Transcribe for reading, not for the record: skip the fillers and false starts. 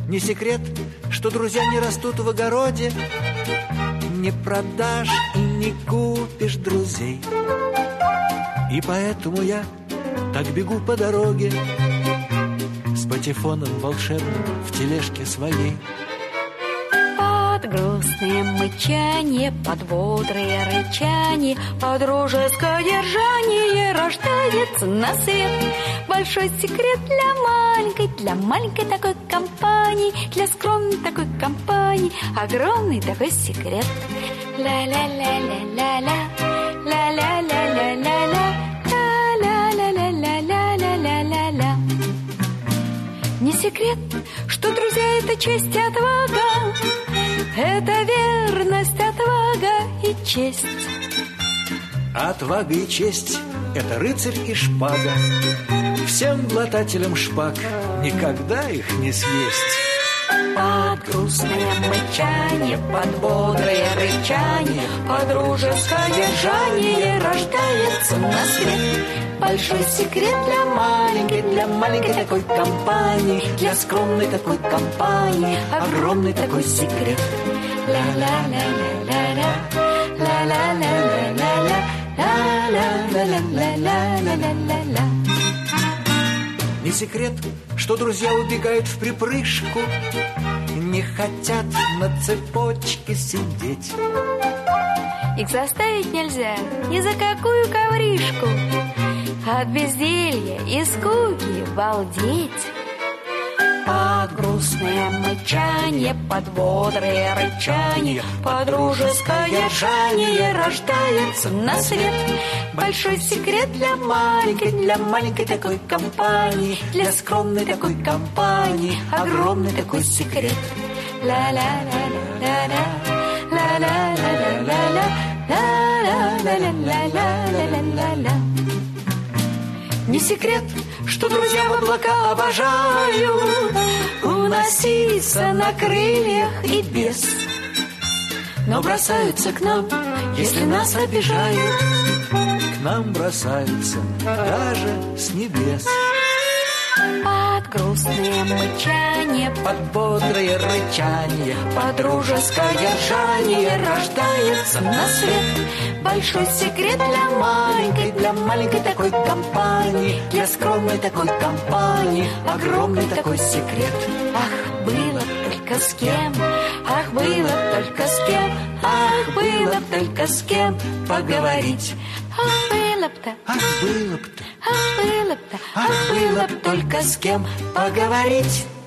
Не секрет, что друзья не растут в огороде. Не продашь и не купишь друзей. И поэтому я так бегу по дороге с патефоном волшебным в тележке своей. Под грустное мычание, под бодрое рычание, под дружеское ржание рождается на свет большой секрет для маленькой такой компании, для скромной такой компании, огромный такой секрет. Ла-ла-ла-ла-ла-ла, ла-ла-ла-ла-ла-ла, ла-ла-ла-ла-ла-ла-ла-ла. Не секрет, что друзья — это честь и отвага, это верность, отвага и честь. Отвага и честь — это рыцарь и шпага. Всем глотателям шпаг никогда их не съесть. Под грустное мычание, под бодрое рычание, под дружеское ржание рождается на свет большой секрет для маленькой такой компании, для скромной такой компании, огромный такой секрет. Ла-ла-ла-ла-ла-ла, ла-ла-ла-ла-ла-ла, ла-ла-ла-ла-ла-ла-ла-ла. Не секрет, что друзья убегают в припрыжку, не хотят на цепочке сидеть. Их заставить нельзя ни за какую ковришку, от безделья и скуки балдеть. Под грустное мычание, под бодрое рычание, под дружеское ржание рождается на свет большой секрет для маленькой такой компании, для скромной такой компании, огромный такой секрет. Ла-ла-ла-ла-ла-ла, ла-ла-ла-ла-ла-ла, ла-ла-ла-ла-ла-ла-ла. Не секрет, что друзья в облака обожают уноситься на крыльях и без, но бросаются к нам, если нас обижают. К нам бросаются даже с небес. Под грустное мычание, под бодрое рычание, под дружеское ржание рождается на свет большой секрет для маленькой такой компании, для скромной такой компании, огромный такой секрет. Ах, было б только с кем, ах, было б только с кем, ах, было б только с кем поговорить. Ах, было б-то, ах, было б-то, ах, было б-то, ах, было б только с кем поговорить.